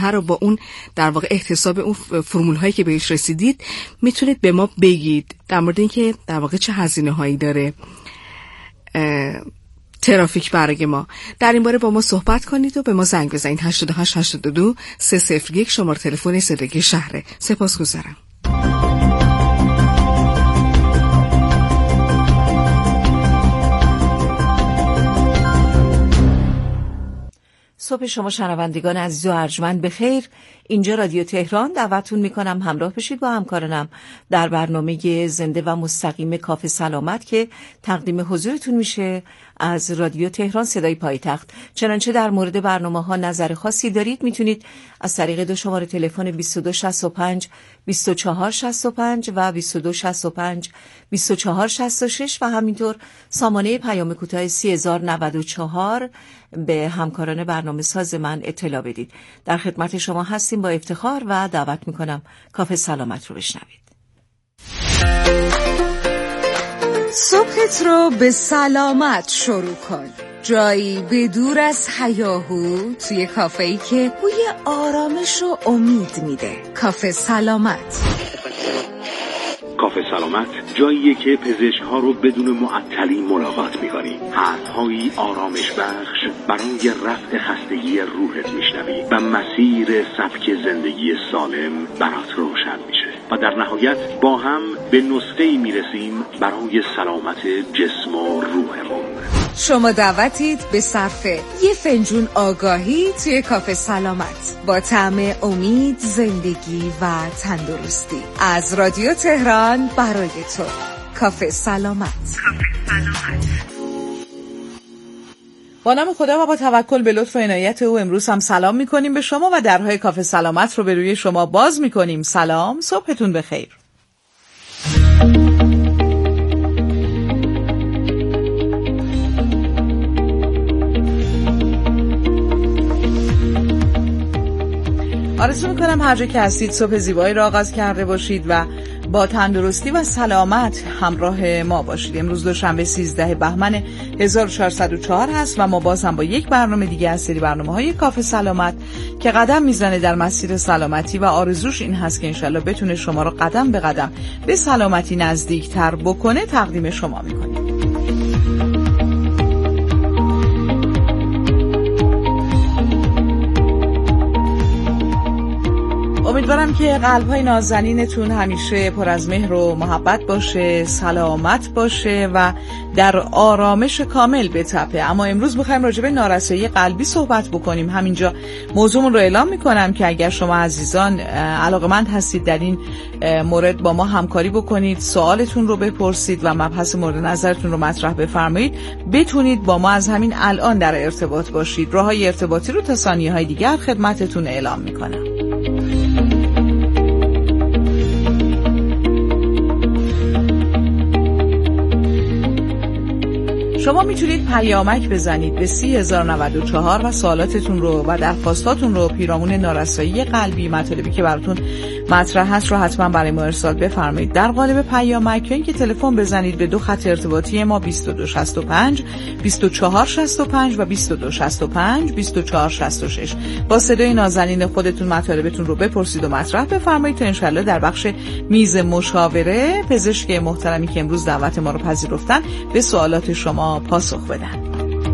صحه رو با اون در واقع احتساب اون فرمول هایی که بهش رسیدید میتونید به ما بگید در مورد اینکه در واقع چه هزینه هایی داره ترافیک برای ما. در این باره با ما صحبت کنید و به ما زنگ بزنید. 88 82 301 شماره تلفن زندگی شهره. سپاسگزارم. صبح شما شنوندگان عزیز و ارجمند بخیر. اینجا رادیو تهران. دعوتتون میکنم همراه بشید با همکارانم در برنامه زنده و مستقیم کافه سلامت که تقدیم حضورتون میشه از رادیو تهران صدای پایتخت. چنانچه در مورد برنامه‌ها نظر خاصی دارید میتونید از طریق دو شماره تلفن 2265 2465 و 2265 2466 و همینطور سامانه پیام کوتاه 3094 به همکاران برنامه ساز من اطلاع بدید. در خدمت شما هستیم با افتخار و دعوت میکنم کافه سلامت رو بشنوید. صبحت رو به سلامت شروع کن. جایی بدور از هیاهو توی کافه‌ای که بوی آرامش و امید میده. کافه سلامت. کافه سلامت جاییه که پزشک‌ها رو بدون معطلی ملاقات می‌کنی. حرف‌هایی آرامش بخش برای رفع خستگی روحت میشنوی و مسیر سبک زندگی سالم برات روشن میشه و در نهایت با هم به نسخه‌ای میرسیم برای سلامت جسم و روحمون. شما دعوتید به صرف یه فنجون آگاهی توی کافه سلامت با طعم امید، زندگی و تندرستی. از رادیو تهران برای تو. کافه سلامت. با نام خدا و با توکل به لطف و عنایت او امروز هم سلام میکنیم به شما و درهای کافه سلامت رو به روی شما باز میکنیم. سلام، صبحتون بخیر. آرزو میکنم هر جا که هستید صبح زیبایی را آغاز کرده باشید و با تندرستی و سلامت همراه ما باشید. امروز دوشنبه 13 بهمن 1404 هست و ما باز هم با یک برنامه دیگه از سری برنامه‌های کافه سلامت که قدم میزنه در مسیر سلامتی و آرزوش این هست که انشالله بتونه شما رو قدم به قدم به سلامتی نزدیکتر بکنه تقدیم شما میکنیم. امیدوارم که قلب‌های نازنینتون همیشه پر از مهر و محبت باشه، سلامت باشه و در آرامش کامل بتپه. اما امروز می‌خوایم راجع به نارسایی قلبی صحبت بکنیم. همینجا موضوعمون رو اعلام می‌کنم که اگر شما عزیزان علاقه‌مند هستید در این مورد با ما همکاری بکنید، سوالتون رو بپرسید و مبحث مورد نظرتون رو مطرح بفرمایید، بتونید با ما از همین الان در ارتباط باشید. راه‌های ارتباطی رو تا ثانیه‌های دیگر خدمتتون اعلام می‌کنم. شما میتونید پیامک بزنید به 30,094 و سوالاتتون رو و درخواستاتون رو پیرامون نارسایی قلبی، مطالبی که براتون مطرح هست رو حتما برای ما ارسال بفرمایید در قالب پیامک، یا اینکه تلفن بزنید به دو خط ارتباطی ما 2265 2465 و 2265 2466. با صدای نازنین خودتون مطالبتون رو بپرسید و مطرح بفرمایید تا انشالله در بخش میز مشاوره پزشک محترمی که امروز دعوت ما رو پذیرفتن به سوالات شما پاسخ بدن.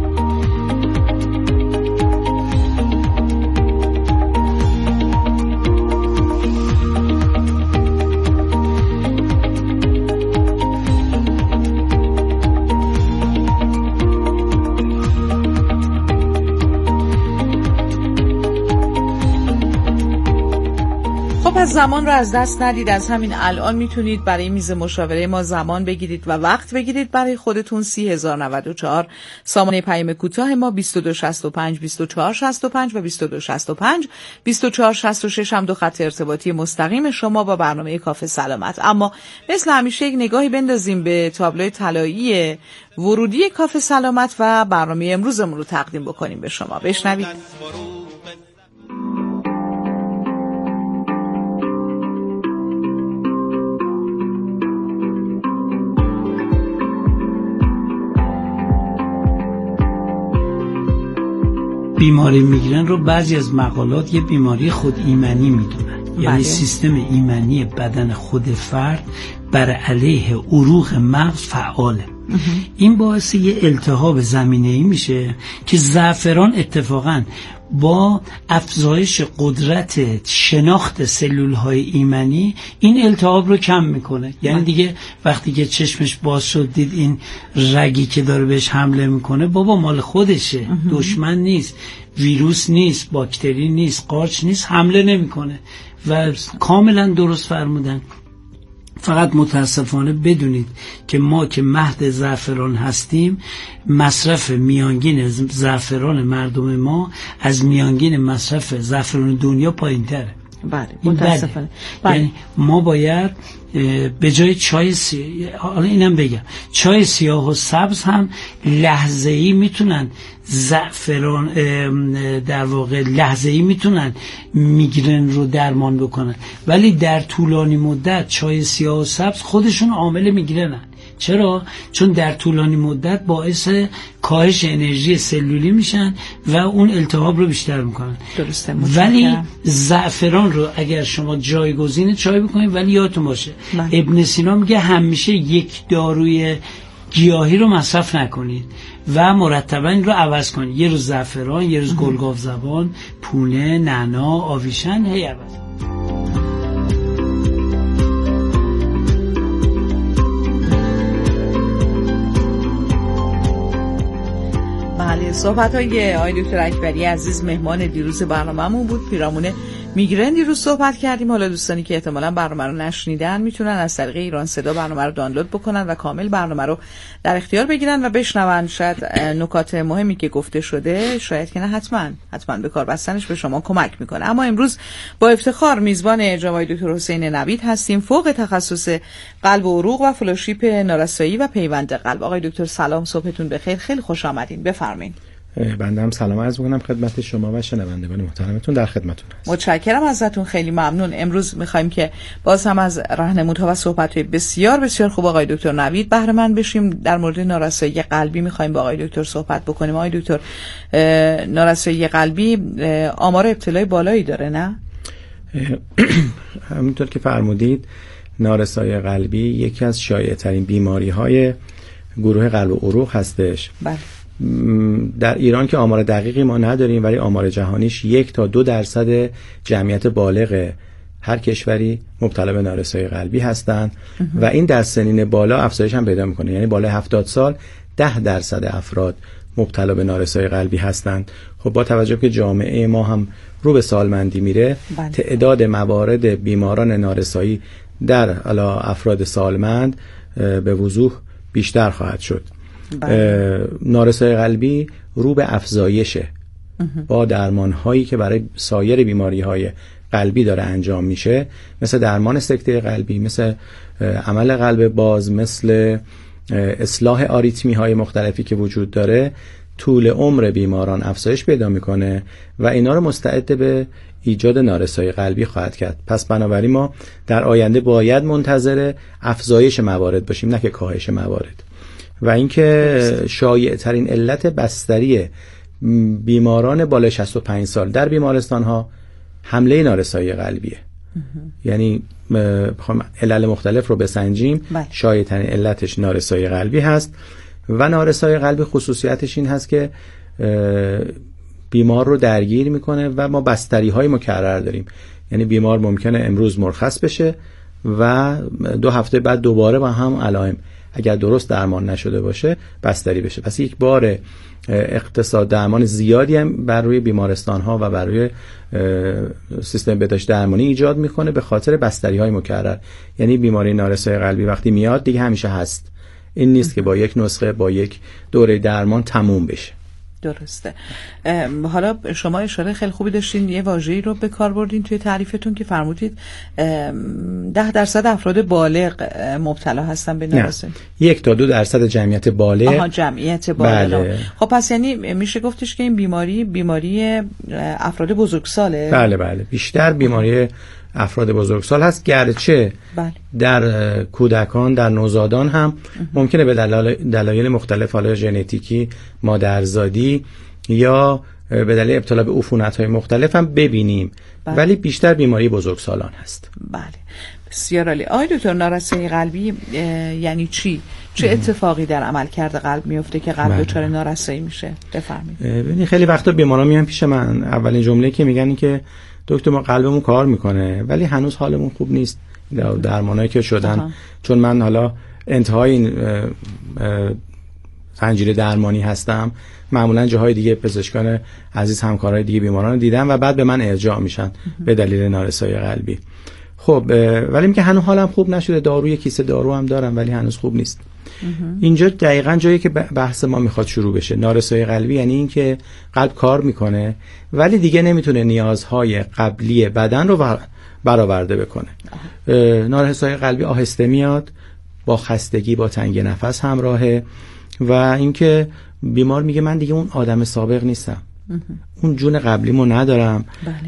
از زمان رو از دست ندید. از همین الان میتونید برای میز مشاوره ما زمان بگیرید و وقت بگیرید برای خودتون. 30,094 سامانه پیام کوتاه ما 2265 2465 و 2265 2466 هم دو خط ارتباطی مستقیم شما با برنامه کافه سلامت. اما مثل همیشه یک نگاهی بندازیم به تابلوی طلایی ورودی کافه سلامت و برنامه امروزمون رو تقدیم بکنیم به شما. بشنوید. بیماری میگرن رو بعضی از مقالات یه بیماری خود ایمنی میدونن. یعنی سیستم ایمنی بدن خود فرد بر علیه عروق مغز فعاله. این باعث یه التهاب زمینه‌ای میشه که زعفران اتفاقاً با افزایش قدرت شناخت سلول‌های ایمنی این التهاب رو کم میکنه. یعنی دیگه وقتی که چشمش باز شد دید این رگی که داره بهش حمله میکنه بابا مال خودشه، دشمن نیست، ویروس نیست، باکتری نیست، قارچ نیست، حمله نمیکنه. و کاملا درست فرمودن. فقط متاسفانه بدونید که ما که مهد زعفران هستیم، مصرف میانگین زعفران مردم ما از میانگین مصرف زعفران دنیا پایین تره. بله متاسفانه. یعنی ما باید به جای چای حالا اینم بگم، چای سیاه و سبز هم لحظه‌ای میتونن زعفران در واقع لحظه‌ای میتونن میگرن رو درمان بکنن، ولی در طولانی مدت چای سیاه و سبز خودشون عامل میگرنن. چرا؟ چون در طولانی مدت باعث کاهش انرژی سلولی میشن و اون التهاب رو بیشتر میکنن. درسته. ولی زعفران رو اگر شما جایگزین چای بکنید، ولی یادتون باشه ابن سینا میگه همیشه یک داروی گیاهی رو مصرف نکنید و مرتبا این رو عوض کنید. یه روز زعفران، یه روز گلگاو زبان، پونه، نعنا، آویشن، هی عوض. بله، صحبت‌های آقای دکتر اکبری عزیز مهمان دیروز برنامه‌مون بود. پیرامون میگرن دیروز صحبت کردیم. حالا دوستانی که احتمالاً برنامه رو نشنیدن میتونن از طریق ایران صدا برنامه رو دانلود بکنن و کامل برنامه رو در اختیار بگیرن و بشنون. شاید نکات مهمی که گفته شده، شاید که نه، حتما به کار بستنش به شما کمک میکنه. اما امروز با افتخار میزبان جناب دکتر حسین نوید هستیم، فوق تخصص قلب و عروق و فلوشیپ نارسایی و پیوند قلب. آقای دکتر سلام، صبحتون بخیر، خیلی خوش آمدین. بفرمایید. بنده هم سلام عرض می‌کنم خدمت شما و شنوندگان محترمتون، در خدمتتون هستم. متشکرم ازتون، خیلی ممنون. امروز می‌خوایم که باز هم از راهنمودها و صحبت‌های بسیار بسیار خوب آقای دکتر نوید بهره مند بشیم. در مورد نارسایی قلبی می‌خوایم با آقای دکتر صحبت بکنیم. آقای دکتر، نارسایی قلبی آمار ابتلای بالایی داره، نه؟ همونطور که فرمودید، نارسایی قلبی یکی از شایع‌ترین بیماری‌های گروه قلب و عروق هستش. بله. در ایران که آمار دقیقی ما نداریم، ولی آمار جهانیش 1 تا 2% جمعیت بالغ هر کشوری مبتلا به نارسایی قلبی هستند و این در سنین بالا افزایش هم پیدا میکنه. یعنی بالای 70 سال 10% افراد مبتلا به نارسایی قلبی هستند. خب با توجه که جامعه ما هم رو به سالمندی میره، تعداد موارد بیماران نارسایی در افراد سالمند به وضوح بیشتر خواهد شد. نارسایی قلبی رو به افزایشه با درمان هایی که برای سایر بیماری های قلبی داره انجام میشه، مثل درمان سکته قلبی، مثل عمل قلب باز، مثل اصلاح آریتمی های مختلفی که وجود داره. طول عمر بیماران افزایش پیدا میکنه و اینا رو مستعد به ایجاد نارسایی قلبی خواهد کرد. پس بنابراین ما در آینده باید منتظر افزایش موارد باشیم، نه که کاهش موارد. و اینکه شایع ترین علت بستری بیماران بالای 65 سال در بیمارستان ها حمله نارسایی قلبیه. یعنی بخوام علل مختلف رو بسنجیم، شایع ترین علتش نارسایی قلبی هست و نارسایی قلبی خصوصیتش این هست که بیمار رو درگیر میکنه و ما بستری های مکرر داریم. یعنی بیمار ممکنه امروز مرخص بشه و 2 هفته بعد دوباره با هم علائم، اگر درست درمان نشده باشه، بستری بشه. پس یک بار اقتصاد درمان زیادی هم بر روی بیمارستان ها و بر روی سیستم بهداشت درمانی ایجاد میکنه به خاطر بستری های مکرر. یعنی بیماری نارسایی قلبی وقتی میاد دیگه همیشه هست، این نیست که با یک نسخه، با یک دوره درمان تموم بشه. درسته. حالا شما اشاره خیلی خوبی داشتین، یه واژه‌ای رو به کار بردین توی تعریفتون که فرمودید 10% افراد بالغ مبتلا هستن به نارسایی. 1 تا 2% جمعیت بالغ. جمعیت بالغ. بله. خب پس یعنی میشه گفتش که این بیماری افراد بزرگساله؟ بله. بیشتر بیماری افراد بزرگسال هست، گرچه در کودکان، در نوزادان هم ممکنه به دلایل مختلف، حالا ژنتیکی، مادرزادی یا به دلیل ابتلا به عفونت‌های مختلف هم ببینیم. بله. ولی بیشتر بیماری بزرگسالان هست. بله بسیار عالی. آقای دکتر نارسایی قلبی یعنی چی؟ چه اتفاقی در عملکرد قلب میفته که قلب دچار نارسایی میشه؟ بفرمایید. ببینید خیلی وقتا بیمارا میان پیش من، اولین جمله که میگن این که دکتر ما قلبمون کار میکنه ولی هنوز حالمون خوب نیست. درمانایی که شدن چون من حالا انتهای این زنجیره درمانی هستم، معمولا جاهای دیگه پزشکان عزیز همکارای دیگه بیماران رو دیدن و بعد به من ارجاع میشن به دلیل نارسایی قلبی. خب ولی میگه هنوز حالم خوب نشده، داروی کیسه دارو هم دارم ولی هنوز خوب نیست. اینجا دقیقاً جایی که بحث ما میخواد شروع بشه. نارسایی قلبی یعنی این که قلب کار میکنه ولی دیگه نمیتونه نیازهای قبلی بدن رو برآورده بکنه. نارسایی قلبی آهسته میاد، با خستگی، با تنگی نفس همراهه و اینکه بیمار میگه من دیگه اون آدم سابق نیستم، اون جون قبلیمو ندارم.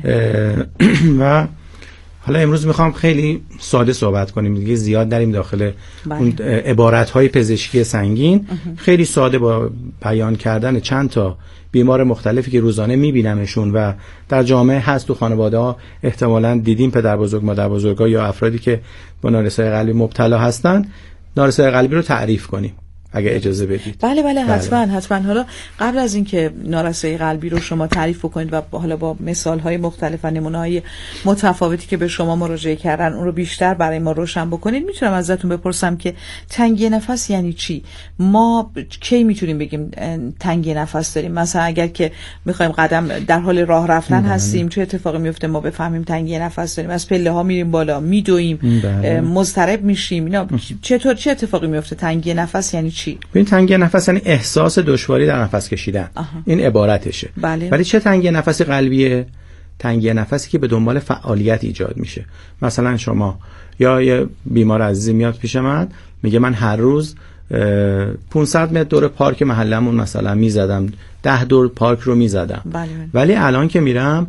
و حالا امروز میخوام خیلی ساده صحبت کنیم دیگه، زیاد نریم داخل اون عبارت‌های پزشکی سنگین. خیلی ساده با بیان کردن چند تا بیمار مختلفی که روزانه میبینمشون و در جامعه هست، تو خانواده ها احتمالاً دیدیم، پدر بزرگ مادر بزرگا یا افرادی که با نارسایی قلبی مبتلا هستن، نارسایی قلبی رو تعریف کنیم اگه اجازه بدید. بله حتما. حالا قبل از اینکه نارسایی قلبی رو شما تعریف بکنید و حالا با مثال‌های مختلف و نمونه‌های متفاوتی که به شما مراجعه کردن اون رو بیشتر برای ما روشن بکنید، میتونم ازتون بپرسم که تنگی نفس یعنی چی؟ ما کی میتونیم بگیم تنگی نفس داریم؟ مثلا اگر که می‌خوایم قدم در حال راه رفتن هستیم، چه اتفاقی میفته ما بفهمیم تنگی نفس داریم؟ از پله‌ها میریم بالا، میدویم، مضطرب میشیم، اینا چه اتفاقی میفته؟ تنگی نفس یعنی چی؟ این تنگی نفس یعنی احساس دشواری در نفس کشیدن. این عبارتشه. ولی چه تنگی نفسی قلبیه؟ تنگی نفسی که به دنبال فعالیت ایجاد میشه. مثلا شما یا یه بیمار عزیزی میاد پیش من میگه من هر روز 500 متر دور پارک محلمون مثلا میزدم، 10 دور پارک رو میزدم. ولی الان که میرم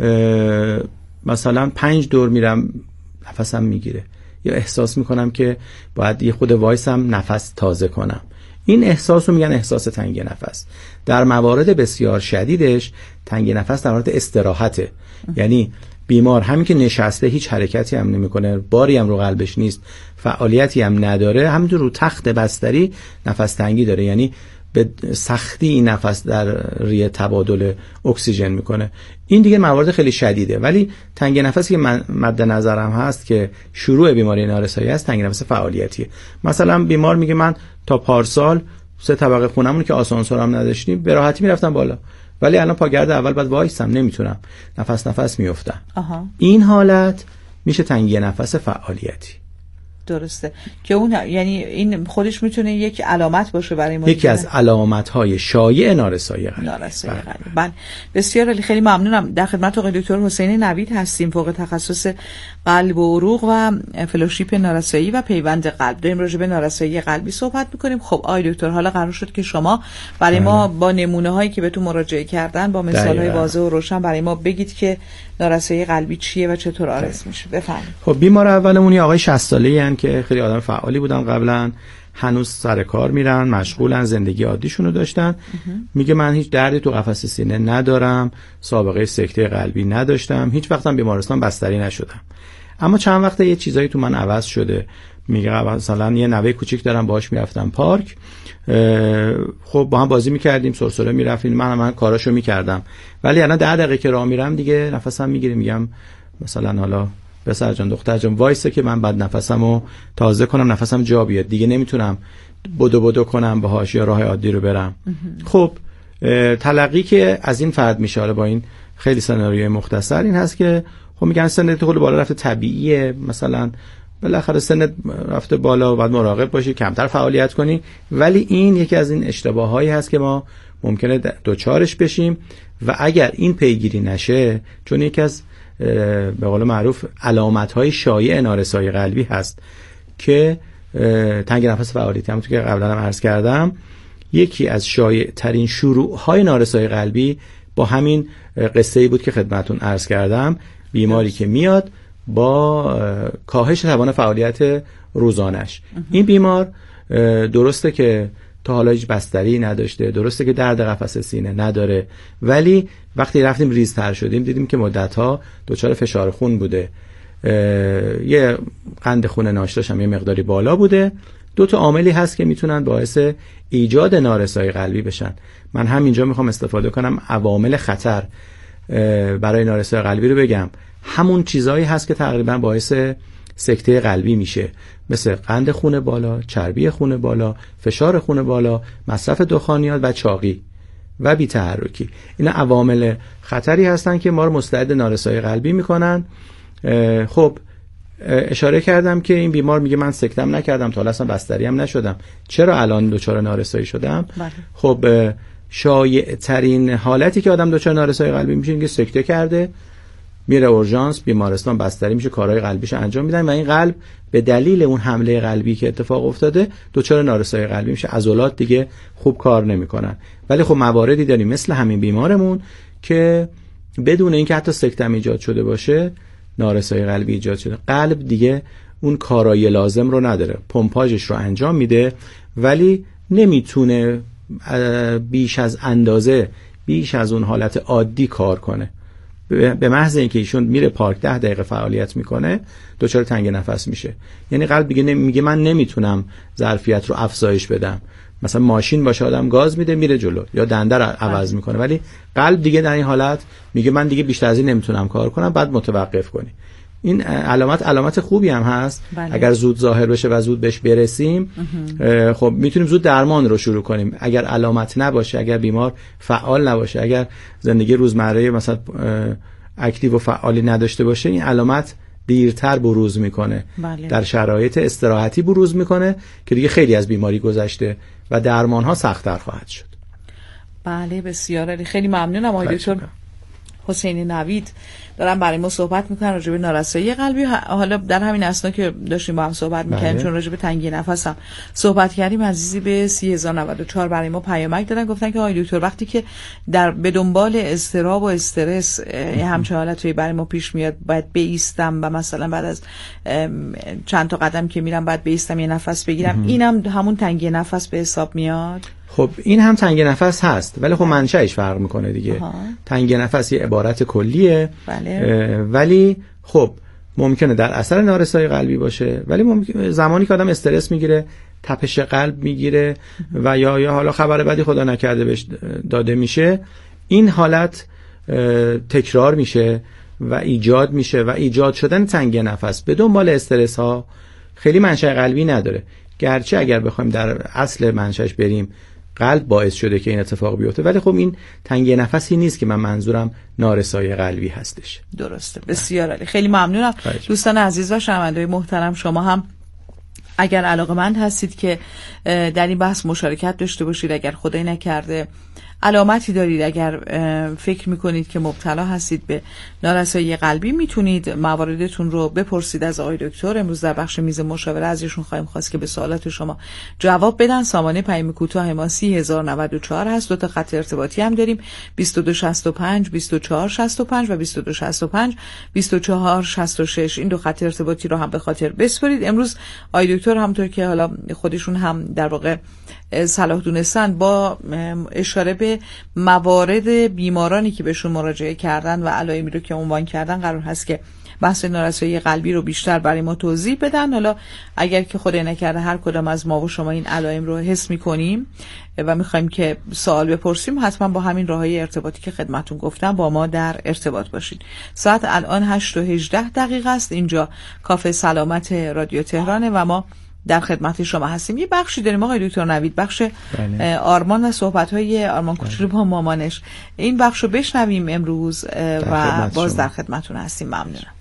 مثلا 5 دور میرم نفسم میگیره، یا احساس میکنم که باید یه خود وایسم نفس تازه کنم. این احساس رو میگن احساس تنگی نفس. در موارد بسیار شدیدش تنگی نفس در حالت استراحته. یعنی بیمار همین که نشسته هیچ حرکتی هم نمیکنه، باری هم رو قلبش نیست، فعالیتی هم نداره، همینطور رو تخت بستری نفس تنگی داره، یعنی به سختی این نفس در ریه تبادل اکسیژن میکنه. این دیگه موارد خیلی شدیده. ولی تنگی نفسی که مد نظرم هست که شروع بیماری نارسایی است، تنگی نفس فعالیتیه. مثلا بیمار میگه من تا پارسال 3 طبقه خونمون که آسانسورم نداشتیم به راحتی میرفتم بالا، ولی الان پاگرد اول بعد وایسم، نمیتونم، نفس میافتم. این حالت میشه تنگی نفس فعالیتی. درسته که اون یعنی این خودش میتونه یک علامت باشه برای ما، یکی از علامت‌های شایع نارسایی قلبی. بله بسیار عالی، خیلی ممنونم. در خدمت آقای دکتر حسین نوید هستیم، فوق تخصص قلب و عروق و فلوشیپ نارسایی و پیوند قلب. داریم راجع به نارسایی قلبی صحبت می‌کنیم. خب آقای دکتر، حالا قرار شد که شما برای ما با نمونه‌هایی که بهتون مراجعه کردن، با مثال‌های واضح و روشن برای ما بگید که نارسایی قلبی چیه و چطور عارض میشه. بفرمایید. خب بیمار اولمون یه آقای 60 ساله‌ای ان که خیلی آدم فعالی بودن قبلا، هنوز سر کار میرن، مشغولن، زندگی عادیشونو داشتن. میگه من هیچ دردی تو قفسه سینه ندارم، سابقه سکته قلبی نداشتم، هیچ وقتم بیمارستان بستری نشدم، اما چند وقته یه چیزایی تو من عوض شده. میگه مثلا یه نوه کوچیک دارم باهاش میرفتم پارک، خب با هم بازی میکردیم، سرسره میرفتیم، من کاراشو میکردم، ولی الان 10 دقیقه که راه میرم دیگه نفسم میگیره. میگم مثلا حالا پسر جان دختر جان وایسه که من بعد نفسمو تازه کنم، نفسم جا بیاد، دیگه نمیتونم بدو کنم باهاش یا راه عادی رو برم. خب تلقی که از این فرد میشه با این خیلی سناریوی مختصر این هست که خب میگن سنت خود بالا رفته، طبیعیه، مثلا بالاخره سنت رفته بالا و بعد مراقب باشی، کمتر فعالیت کنی. ولی این یکی از این اشتباهایی هست که ما ممکنه دوچارش بشیم و اگر این پیگیری نشه، چون یکی از به قول معروف علامت‌های شایع نارسایی قلبی هست که تنگ نفس فعالیتی، همونطور که قبلا هم عرض کردم، یکی از شایع ترین شروع‌های نارسایی قلبی با همین قصه‌ای بود که خدمتتون عرض کردم. بیماری که میاد با کاهش توان فعالیت روزانش. این بیمار درسته که تا حالا هیچ بستری نداشته، درسته که درد قفسه سینه نداره، ولی وقتی رفتیم ریزتر شدیم دیدیم که مدت‌ها دچار فشار خون بوده، یه قند خون ناشتاش هم یه مقداری بالا بوده. 2 تا عاملی هست که میتونن باعث ایجاد نارسایی قلبی بشن. من همینجا میخوام استفاده کنم عوامل خطر برای نارسایی قلبی رو بگم. همون چیزایی هست که تقریبا باعث سکته قلبی میشه، مثل قند خون بالا، چربی خون بالا، فشار خون بالا، مصرف دخانیات و چاقی و بی‌تحرکی. اینا عوامل خطری هستن که ما رو مستعد نارسایی قلبی میکنن. خب اشاره کردم که این بیمار میگه من سکتم نکردم، تا حالا اصلا بستری هم نشدم، چرا الان دچار نارسایی شدم؟ بله. خب شایع ترین حالتی که آدم دچار نارسایی قلبی میشه اینکه سکته کرده، میره اورژانس، بیمارستان، بستری میشه، کارهای قلبیش انجام میدن و این قلب به دلیل اون حمله قلبی که اتفاق افتاده دچار نارسایی قلبی میشه، عضلات دیگه خوب کار نمیکنن. ولی خب مواردی داریم مثل همین بیمارمون که بدون اینکه حتی سکته ایجاد شده باشه نارسایی قلبی ایجاد شده، قلب دیگه اون کارایی لازم رو نداره، پمپاژش رو انجام میده ولی نمیتونه بیش از اندازه، بیش از اون حالت عادی کار کنه. به محض اینکه ایشون میره پارک 10 دقیقه فعالیت میکنه دچار تنگ نفس میشه. یعنی قلب دیگه میگه من نمیتونم ظرفیت رو افزایش بدم. مثلا ماشین باشه آدم گاز میده میره جلو یا دنده رو عوض میکنه، ولی قلب دیگه در این حالت میگه من دیگه بیشتر از این نمیتونم کار کنم، بعد متوقف کنی. این علامت خوبی هم هست. بله. اگر زود ظاهر بشه و زود بهش برسیم خب میتونیم زود درمان رو شروع کنیم. اگر علامت نباشه، اگر بیمار فعال نباشه، اگر زندگی روزمره مثلا اکتیو و فعالی نداشته باشه، این علامت دیرتر بروز میکنه. بله. در شرایط استراحتی بروز میکنه که دیگه خیلی از بیماری گذشته و درمان ها سخت‌تر خواهد شد. بله بسیار عالی، خیلی ممنونم آقای دکتر حسینی نوید دارم برای ما صحبت میکنن راجع به نارسایی قلبی. حالا در همین اثنا که داشتیم با هم صحبت میکنیم چون راجع به تنگی نفس هم صحبت کردیم، عزیزی به 30094 برای ما پیامک دادن، گفتن که آقای دکتر وقتی که به دنبال اضطراب و استرس همچین حالتی برای ما پیش میاد باید بایستم و مثلا بعد از چند تا قدم که میرم باید بایستم یه نفس بگیرم، اینم همون تنگی نفس به حساب میاد؟ خب این هم تنگ نفس هست ولی خب منشأش فرق میکنه دیگه. تنگ نفس یه عبارت کلیه. بله. ولی خب ممکنه در اثر نارسایی قلبی باشه، ولی زمانی که آدم استرس میگیره، تپش قلب میگیره و یا حالا خبر بدی خدا نکرده بهش داده میشه، این حالت تکرار میشه و ایجاد میشه و ایجاد شدن تنگ نفس به دنبال استرس ها خیلی منشأ قلبی نداره. گرچه اگر بخوایم در اصل منشأش بریم قلب باعث شده که این اتفاق بیفته، ولی خب این تنگی نفسی نیست که من منظورم نارسایی قلبی هستش. درسته، بسیار عالی، خیلی ممنونم. دوستان عزیز و شنونده‌های محترم، شما هم اگر علاقه‌مند هستید که در این بحث مشارکت داشته باشید، اگر خدای نکرده علامتی دارید، اگر فکر میکنید که مبتلا هستید به نارسایی قلبی، میتونید مواردتون رو بپرسید از آقای دکتر. امروز در بخش میز مشاوره ازشون خواهیم خواست که به سوالات شما جواب بدن. سامانه پیام کوتاه ما 30094 هست. 2 تا خط ارتباطی هم داریم، 2265 2465 و 2265 2466. این 2 خط ارتباطی رو هم به خاطر بسپارید. امروز آقای دکتر همونطور که حالا خودشون هم در واقع صلاح دونستن، با اشاره به موارد بیمارانی که بهشون مراجعه کردن و علائمی رو که عنوان کردن قرار هست که بحث نارسایی قلبی رو بیشتر برای ما توضیح بدن. حالا اگر که خدای نکرده هر کدام از ما و شما این علائم رو حس می‌کنیم و می‌خوایم که سوال بپرسیم، حتما با همین راههای ارتباطی که خدمتتون گفتم با ما در ارتباط باشید. ساعت الان 8:18 است. اینجا کافه سلامت رادیو تهرانه و ما در خدمت شما هستیم. یه بخشی داریم آقای دکتر نوید، بخش آرمان و صحبت‌های آرمان کوچولو با مامانش. این بخش رو بشنویم امروز و باز در خدمتتون هستیم. ممنونم.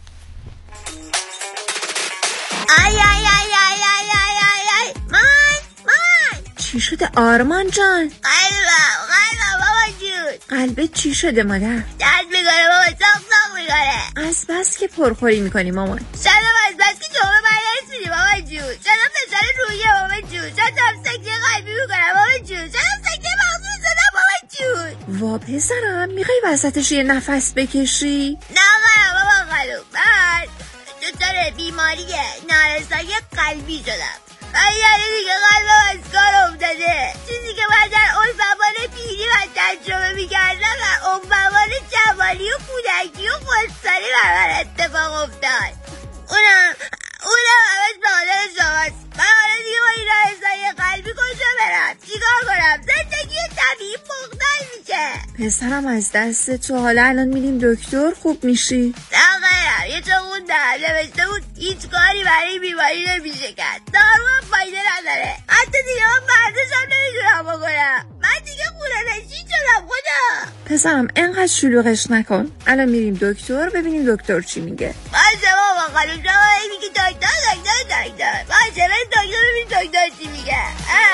آی آی آی آی آی آی آی آی من چی شده آرمان جان؟ قلبم بابا جون. قلبت چی شده مادر؟ درد میکنه بابا، ساق میکنه. از بس که پرخوری میکنی مامان. شدم از بس که جمعه برنسیدی بابا جون. شدم فشار روحیه بابا جون. شدم سکته قلبی میکنم بابا جون. شدم سکته مغزی زدم بابا جون. وا پسرم، میخوای وسطش یه نفس بکشی؟ نه بابا خانوم، من دچار بیماری نارسایی قلبی شدم. یعنی دیگه قلبم از کار افتاده. چیزی که من در اون زمان پیری و تجربه میکردم و اون زمان جوانی و کودکی و خودسانی برمن اتفاق افتاد. اونم همش به حالا شماست. من حالا دیگه با این رهزای قلبی کجا برم؟ چیکار کنم؟ زندگی طبیعی مختل میشه. پسرم از دست تو، حالا الان میریم دکتر خوب میشی؟ نه غیرم، یه چون اون در نوشته بود هیچ کاری برای بیماری نمیشه کرد، دارو هم فایده نداره. حتی دیگه من ورزشم نمیتونم بکنم. من دیگه خونه نشین شدم خدا. پسرم انقدر شلوغش نکن، الان میریم دکتر ببینیم دکتر چی میگه. باشه بابا خانم، شما میگی دکتر باشه، بریم دکتر ببینیم دکتر چی میگه.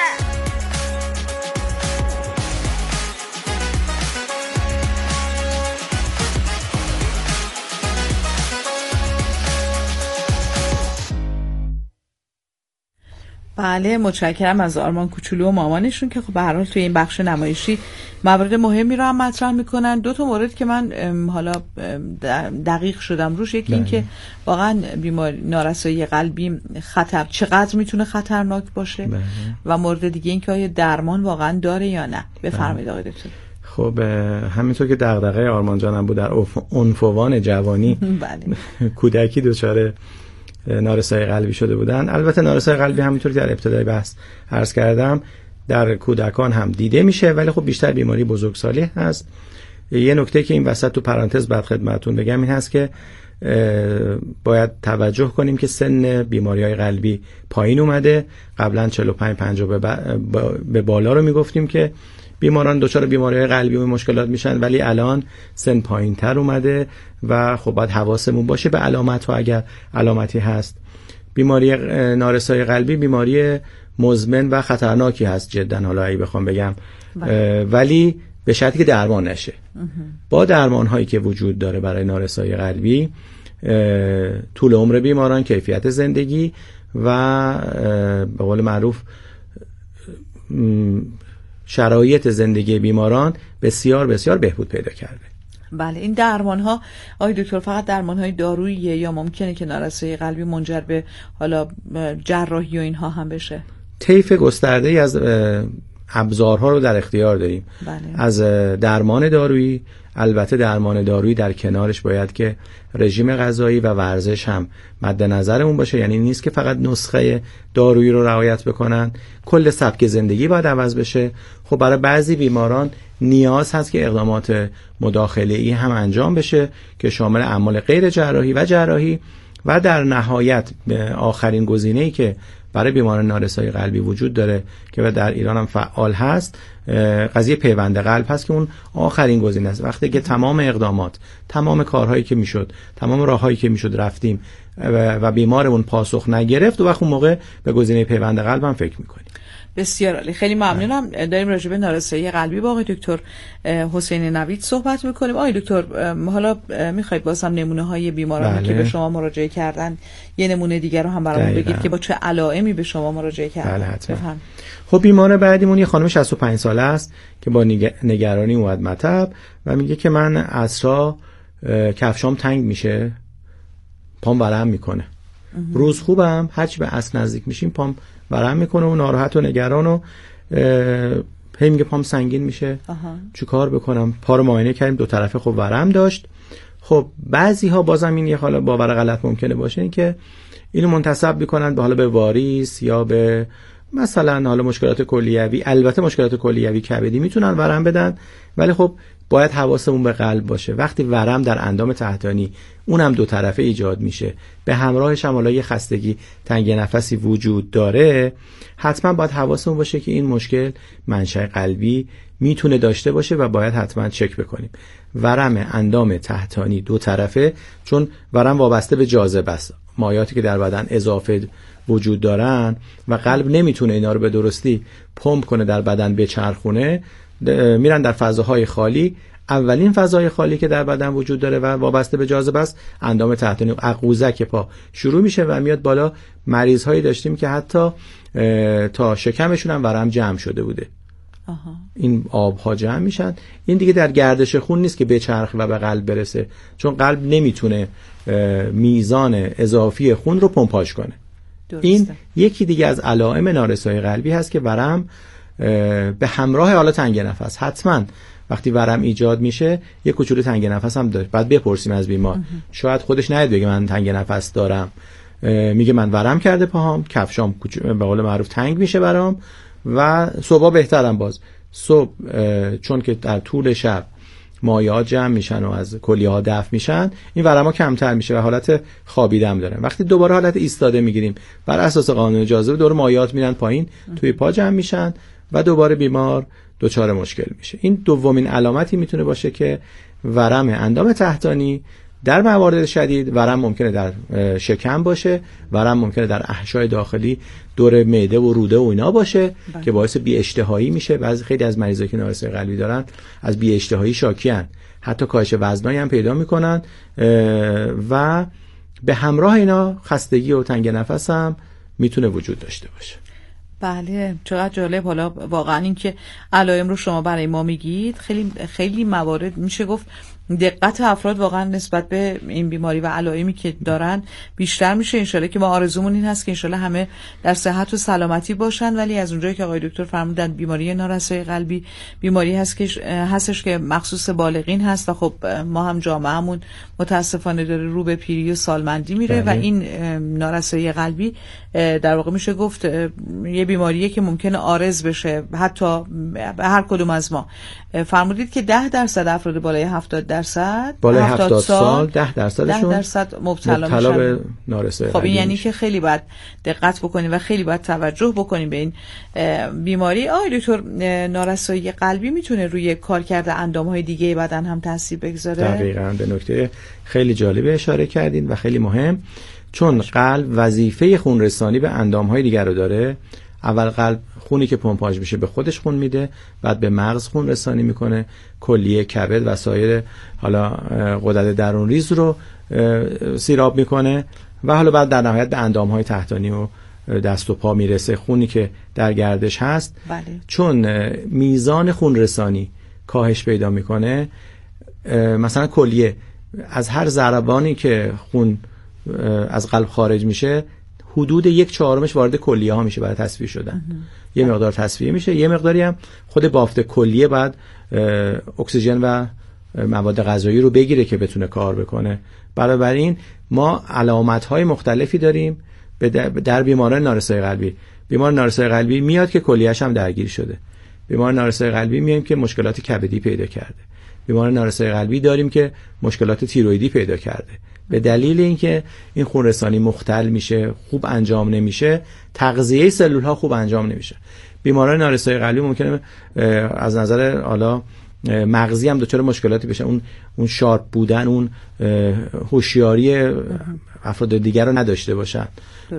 بله، متشکرم از آرمان کوچولو و مامانشون که خب به هر حال توی این بخش نمایشی موارد مهمی رو هم مطرح میکنن. دو تا مورد که من حالا دقیق شدم روش، یکی این که واقعا بیماری نارسایی قلبی چقدر میتونه خطرناک باشه و مورد دیگه این که آیا درمان واقعا داره یا نه. بفرمایید آقای دکتر. خب همینطور که دغدغه آرمان جانم بود در عنفوان جوانی کودکی دچار نارسایی قلبی شده بودن. البته نارسایی قلبی همینطور که در ابتدای بحث عرض کردم در کودکان هم دیده میشه، ولی خب بیشتر بیماری بزرگسالی هست. یه نکته که این وسط تو پرانتز بعد خدمتتون بگم این هست که باید توجه کنیم که سن بیماری‌های قلبی پایین اومده. قبلا 45-50 به بالا رو میگفتیم که بیماران دچار بیماری‌های قلبی و مشکلات میشن، ولی الان سن پایین‌تر اومده و خب باید حواسمون باشه به علامت‌ها اگر علامتی هست. بیماری نارسایی قلبی بیماری مزمن و خطرناکی هست جدا، حالا اگه بخوام بگم، ولی به شرطی که درمان نشه. با درمان‌هایی که وجود داره برای نارسایی قلبی، طول عمر بیماران، کیفیت زندگی و به قول معروف شرایط زندگی بیماران بسیار بسیار بهبود پیدا کرده. بله، این درمان ها آقای دکتر فقط درمان های داروییه یا ممکنه که نارسایی قلبی منجر به حالا جراحی و اینها هم بشه؟ طیف گسترده‌ای از ابزارها رو در اختیار داریم. بله. از درمان دارویی، البته درمان دارویی در کنارش باید که رژیم غذایی و ورزش هم مد نظرمون باشه، یعنی نیست که فقط نسخه دارویی رو رعایت بکنن، کل سبک زندگی باید عوض بشه. خب برای بعضی بیماران نیاز هست که اقدامات مداخله‌ای هم انجام بشه که شامل اعمال غیر جراحی و جراحی و در نهایت آخرین گزینه‌ای که برای بیماران نارسایی قلبی وجود داره که در ایران هم فعال هست، قضیه پیوند قلب هست که اون آخرین گزینه است. وقتی که تمام اقدامات، تمام کارهایی که میشد، تمام راههایی که میشد رفتیم و بیمارمون پاسخ نگرفت، و وقت اون موقع به گزینه پیوند قلب هم فکر میکنیم. بسیار عالی، خیلی ممنونم. داریم راجع به نارسایی قلبی با آقای دکتر حسین نوید صحبت میکنیم. آقای دکتر حالا میخواید بازم نمونه های بیمارانی که به شما مراجعه کردن یه نمونه دیگر رو هم برامون بگید که با چه علائمی به شما مراجعه کردن؟ بفرمایید. خب بیمار بعدیمون یه خانم 65 ساله است که با نگرانی اومد مطب و میگه که من عصرا کفشام تنگ میشه، پام ورم میکنه. روز خوبم، هرچی به عصر نزدیک میشیم پام ورم میکنه و ناراحت و نگران و هی میگه پام سنگین میشه. چه کار بکنم؟ پا رو معاینه کردیم، دو طرفه خب ورم داشت. خب بعضی ها بازم این یه حالا باور غلط ممکنه باشه، این که اینو منتسب میکنن به حالا به واریس یا به مثلا حالا مشکلات کلیوی. البته مشکلات کلیوی کبدی میتونن ورم بدن، ولی خب باید حواسمون به قلب باشه. وقتی ورم در اندام تحتانی اونم دو طرفه ایجاد میشه، به همراهش هم حالا یه خستگی، تنگی نفسی وجود داره، حتما باید حواسمون باشه که این مشکل منشأ قلبی میتونه داشته باشه و باید حتما چک بکنیم. ورم اندام تحتانی دو طرفه، چون ورم وابسته به جاذبه است، مایعاتی که در بدن اضافه وجود دارن و قلب نمیتونه اینا رو به درستی پمپ کنه در بدن بچرخونه، میرن در فضاهای خالی. اولین فضای خالی که در بدن وجود داره و وابسته به جاذبه است اندام تحتانی، عقوزک پا شروع میشه و میاد بالا. مریض هایی داشتیم که حتی تا شکمشون هم ورم جمع شده بوده. این آبها جمع میشن، این دیگه در گردش خون نیست که بچرخه و به قلب برسه، چون قلب نمیتونه میزان اضافی خون رو پمپاژ کنه. این یکی دیگه از علائم نارسایی قلبی هست که ورم به همراه حالا تنگ نفس، حتما وقتی ورم ایجاد میشه یک کوچولو تنگ نفس هم داره. بعد بپرسیم از بیمار، شاید خودش نهید بگه من تنگ نفس دارم، میگه من ورم کرده پاهام، کفشام به قول معروف تنگ میشه برام و صبح بهترم. باز صبح چون که در طول شب مایعات جمع میشن و از کلیه ها دفع میشن، این ورما کمتر میشه و حالت خوابیدم دارن. وقتی دوباره حالت ایستاده میگیریم بر اساس قانون جاذبه، دور مایعات میرن پایین، توی پا جمع میشن و دوباره بیمار دچار مشکل میشه. این دومین علامتی میتونه باشه که ورم اندام تحتانی در موارد شدید، ورم ممکنه در شکم باشه، ورم ممکنه در احشای داخلی دور معده و روده و اینا باشه که باعث بی اشتهایی میشه. خیلی از مریضایی که نارسایی قلبی دارن از بی اشتهایی شاکیان، حتی کاهش وزنایی هم پیدا میکنن و به همراه اینا خستگی و تنگ نفس هم میتونه وجود داشته باشه. بله، چقدر جالب. حالا واقعا این که علائم رو شما برای ما میگید، خیلی خیلی موارد میشه گفت دقت افراد واقعا نسبت به این بیماری و علائمی که دارن بیشتر میشه. انشالله که ما آرزومون این هست که انشالله همه در صحت و سلامتی باشن، ولی از اونجایی که آقای دکتر فرمودن بیماری نارسایی قلبی بیماری هستش که مخصوص بالغین هست و خب ما هم جامعهمون متاسفانه داره رو به پیری و سالمندی میره و این نارسایی قلبی در واقع میشه گفت یه بیماریه که ممکنه عارض بشه حتی به هر کدوم از ما. فرمودید که 10% افراد بالای 70%، بالای 70 سال 10% مبتلا به نارسایی قلبی. خب این یعنی میشه. که خیلی باید دقت بکنیم و خیلی باید توجه بکنیم به این بیماری. آقای دکتر، نارسایی قلبی میتونه روی کارکرد اندام‌های دیگه بدن هم تاثیر بگذاره؟ دقیقاً به نکته خیلی جالب اشاره کردین و خیلی مهم، چون قلب وظیفه خون رسانی به اندام‌های دیگر رو داره. اول قلب خونی که پمپاژ میشه به خودش خون میده، بعد به مغز خون رسانی میکنه، کلیه، کبد و سایر حالا غدد درون ریز رو سیراب میکنه و حالا بعد در نهایت به اندام‌های تحتانی و دست و پا میرسه، خونی که در گردش هست. بله. چون میزان خون رسانی کاهش پیدا میکنه، مثلا کلیه از هر ضربانی که خون از قلب خارج میشه حدود 1/4 وارد کلیه ها میشه برای تصفیه شدن. یه مقدار تصفیه میشه، یه مقداری هم خود بافت کلیه بعد اکسیژن و مواد غذایی رو بگیره که بتونه کار بکنه. بنابراین ما علامت‌های مختلفی داریم در بیماران نارسایی قلبی. بیمار نارسایی قلبی میاد که کلیه‌اش هم درگیر شده. بیمار نارسایی قلبی میایم که مشکلات کبدی پیدا کرده. بیمار نارسایی قلبی داریم که مشکلات تیروئیدی پیدا کرده. به دلیل اینکه این خون رسانی مختل میشه، خوب انجام نمیشه، تغذیه سلول ها خوب انجام نمیشه. بیماران نارسایی قلبی ممکنه از نظر حالا مغزی هم دچار مشکلاتی بشه، اون شارپ بودن، اون هوشیاری افراد دیگر رو نداشته باشن.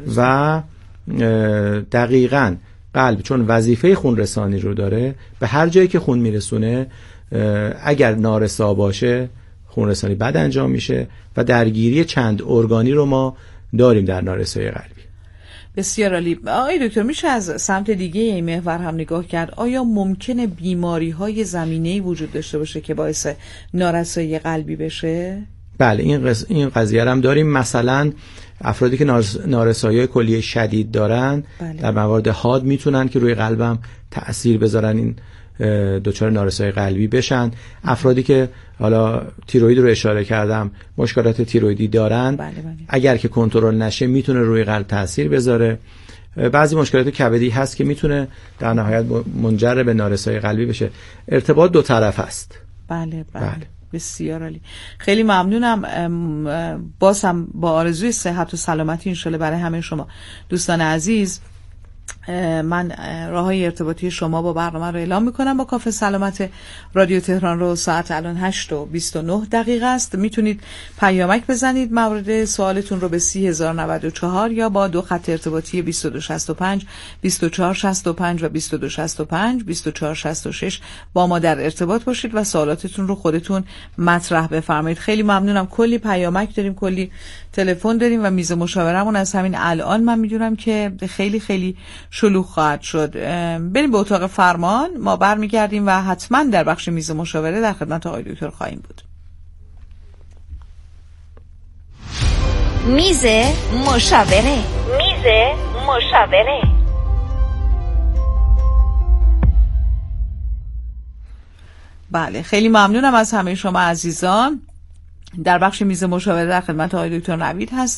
و دقیقاً قلب چون وظیفه خون رسانی رو داره، به هر جایی که خون میرسونه اگر نارسا باشه خون رسانی بد انجام میشه و درگیری چند ارگانی رو ما داریم در نارسایی قلبی. بسیار عالی. آقای دکتر، میشه از سمت دیگه این محور هم نگاه کرد؟ آیا ممکنه بیماری‌های زمینه‌ای وجود داشته باشه که باعث نارسایی قلبی بشه؟ بله، این قضیه هم داریم. مثلا افرادی که نارسایی کلیه شدید دارن، بله، در موارد حاد میتونن که روی قلبم تأثیر بذارن، این دچار نارسایی قلبی بشن. افرادی که حالا تیروئید رو اشاره کردم، مشکلات تیروئیدی دارن، بله. اگر که کنترل نشه میتونه روی قلب تأثیر بذاره. بعضی مشکلات کبدی هست که میتونه در نهایت منجر به نارسایی قلبی بشه. ارتباط دو طرف است. بله. بسیار عالی. خیلی ممنونم. باز هم با آرزوی صحت و سلامتی انشالله برای همه شما دوستان عزیز، من راههای ارتباطی شما با برنامه رو اعلام میکنم. با کافه سلامت رادیو تهران رو ساعت الان 8:29 است. میتونید پیامک بزنید مورد سوالتون رو به 30,094 یا با دو خط ارتباطی 2265 2465 و 2265 2466 با ما در ارتباط باشید و سوالاتتون رو خودتون مطرح بفرمایید. خیلی ممنونم. کلی پیامک داریم، کلی تلفن داریم و میز مشاورمون از همین الان من میدونم که خیلی خیلی شلوغ خواهد شد. بریم به اتاق فرمان، ما برمیگردیم و حتما در بخش میز مشاوره در خدمت آقای دکتر خواهیم بود. میز مشاوره. میز مشاوره. بله، خیلی ممنونم از همه شما عزیزان. در بخش میز مشاوره در خدمت آقای دکتر نوید هستم.